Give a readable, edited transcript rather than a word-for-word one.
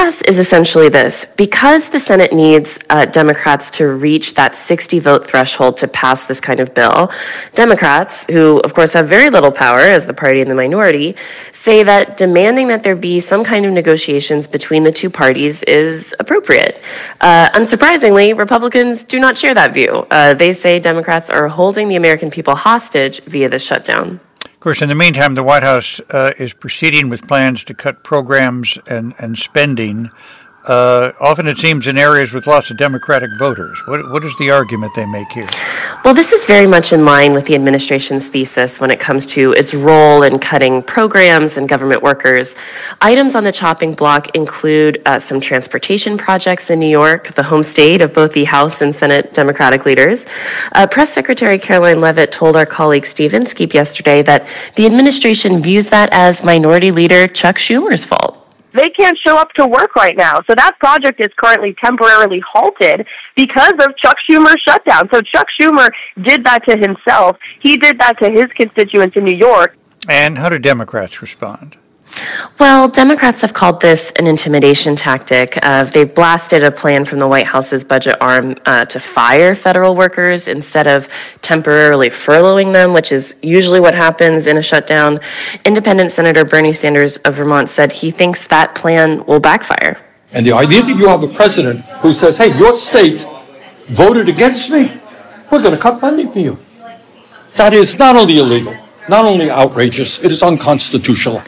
press is essentially this. Because the Senate needs Democrats to reach that 60-vote threshold to pass this kind of bill, Democrats, who of course have very little power as the party in the minority, say that demanding that there be some kind of negotiations between the two parties is appropriate. Unsurprisingly, Republicans do not share that view. They say Democrats are holding the American people hostage via this shutdown. Of course, in the meantime, the White House is proceeding with plans to cut programs and spending. Often it seems in areas with lots of Democratic voters. What is the argument they make here? Well, this is very much in line with the administration's thesis when it comes to its role in cutting programs and government workers. Items on the chopping block include some transportation projects in New York, the home state of both the House and Senate Democratic leaders. Press Secretary Caroline Leavitt told our colleague Steve Inskeep yesterday that the administration views that as Minority Leader Chuck Schumer's fault. They can't show up to work right now. So that project is currently temporarily halted because of Chuck Schumer's shutdown. So Chuck Schumer did that to himself. He did that to his constituents in New York. And how do Democrats respond? Well, Democrats have called this an intimidation tactic. They've blasted a plan from the White House's budget arm to fire federal workers instead of temporarily furloughing them, which is usually what happens in a shutdown. Independent Senator Bernie Sanders of Vermont said he thinks that plan will backfire. And the idea that you have a president who says, hey, your state voted against me, we're going to cut funding for you. That is not only illegal, not only outrageous, it is unconstitutional.